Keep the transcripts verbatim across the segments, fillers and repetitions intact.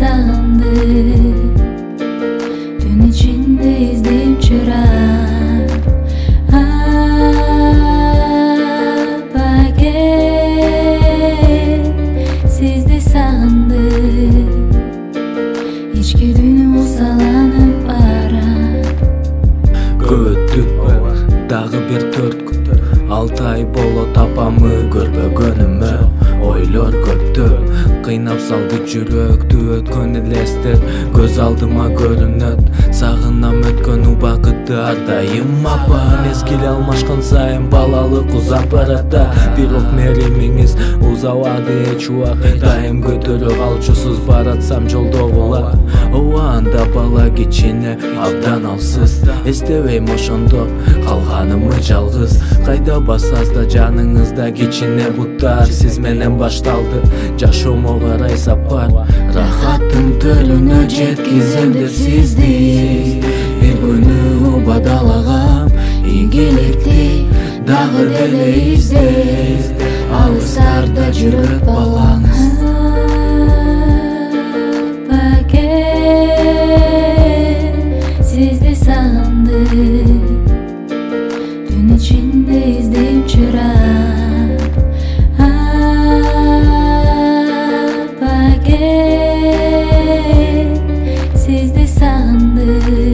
sağındı. Dün içinde izleyim çırak. Apage sizde sağındı. İçki dünü usalanıp ara. Göttü dağı bir dört gün, altı ay bolo tapamı görбөгөнүмө ойлор көптү, кыйнап салды жүрөктү өткөн элестер көз алдыма көрүнөт. Сагынам өткөн убакытты ар дайым апа, мезгил алмашкан сайын балалык узап барата. Бирок меримиңиз узабады эч убакыт, дайым көтөрүп алчусуз баратсам жолдогула. Ооба анда бала кичине абдан алсыз, эстебейм ошондо калганымы жалгыз. Кайда бассаз да жаныңызда кичине буттар сиз менен башталды жашоомо карай сапар. Рахаттын төлүнө жеткизем деп сизди, бир күнү убадалагам ийгиликти дагы деле издейм. Алыстарда жүрөт балаңыз. Апage sizde sağındı. Dün içinde izleyim çırak. Apage sizde sağındı.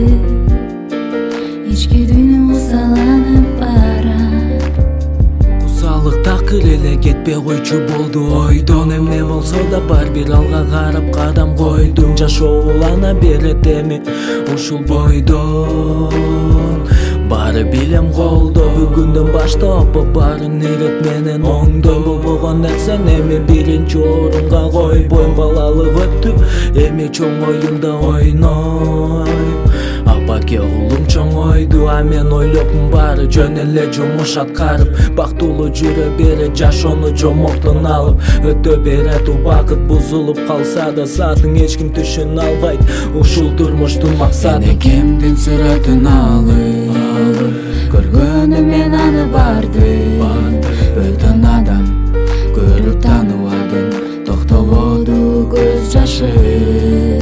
İçki dünü usalanıp ara. Усалык такыр эле кетпей койчу болду ойдон. Эмне болсо да бар бир алга карап кадам койдум. Жашоо улана берет эми ушул бойдон. Баары билем колдо, бүгүндөн баштап баарын ирет менен оңдо. Болбогон нерсен эми биринчи орунга койбойм. Балалык өттү, эми чоң оюнда ойнойм. Апаке улум чоңойду, а мен ойлопмун баары жөн эле жумуш аткарып. Бактылуу жүрө берет жашоону жомоктон алып. Өтө берет убакыт, бузулуп калса да саатың эч ким түшүнө албайт. Ушул турмуштун максаты Энекемдин сүрөтүн алып, көргөнүм мен аны барды. Бөтөн адам көрүп тааныбадым, токтободу көз жашым.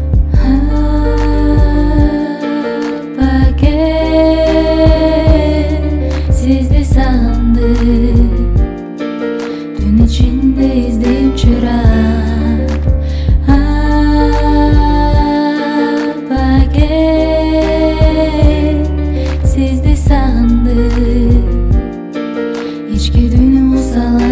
Апage sizde sağındı. Dün içinde izleyim çırak. Apage sizde sağındı. İçki dünü usalan.